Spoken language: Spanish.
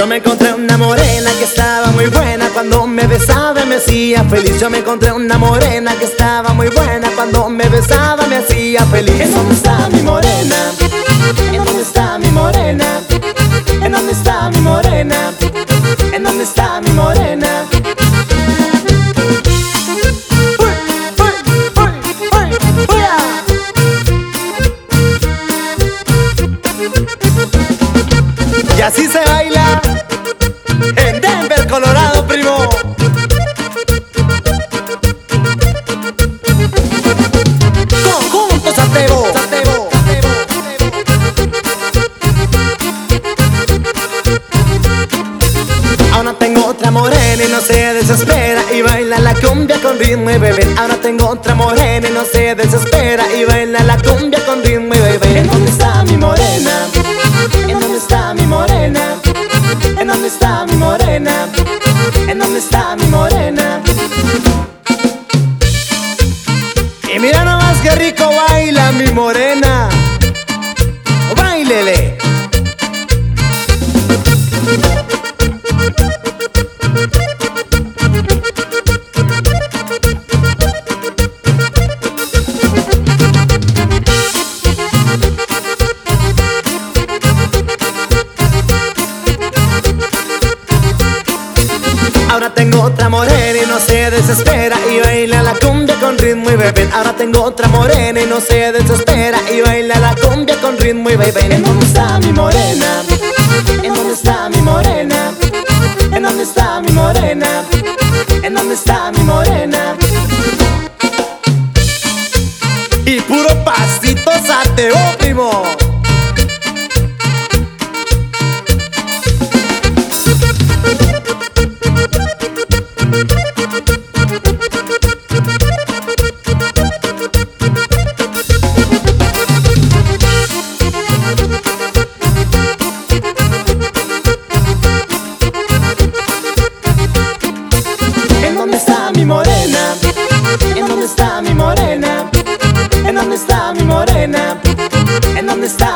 Yo me encontré una morena que estaba muy buena, cuando me besaba me hacía feliz. Yo me encontré una morena que estaba muy buena, cuando me besaba me hacía feliz. ¿En dónde está mi morena? ¿En dónde está mi morena? ¿En dónde está mi morena? ¿En dónde está mi morena? Y así se baila en Denver, Colorado, primo. Conjunto Satebo. Ahora tengo otra morena y no se desespera y baila la cumbia con ritmo y bebé. Ahora tengo otra morena y no se desespera y baila la cumbia con ritmo y bebé. ¿En dónde está mi morena? ¿En dónde está mi morena? ¿En dónde está mi morena? ¿En dónde está mi morena? Y mira nomás qué rico baila mi morena. ¡Báilele! Ahora tengo otra morena y no se desespera y baila la cumbia con ritmo y bebé. Ahora tengo otra morena y no se desespera y baila la cumbia con ritmo y bebé. ¿En dónde está mi morena? ¿En dónde está mi morena? ¿En dónde está mi morena? ¿En dónde está mi morena? Y puro pasito Satebo, primo. ¿En dónde está mi morena? ¿En dónde está mi morena? ¿En dónde está mi morena? ¿En dónde está?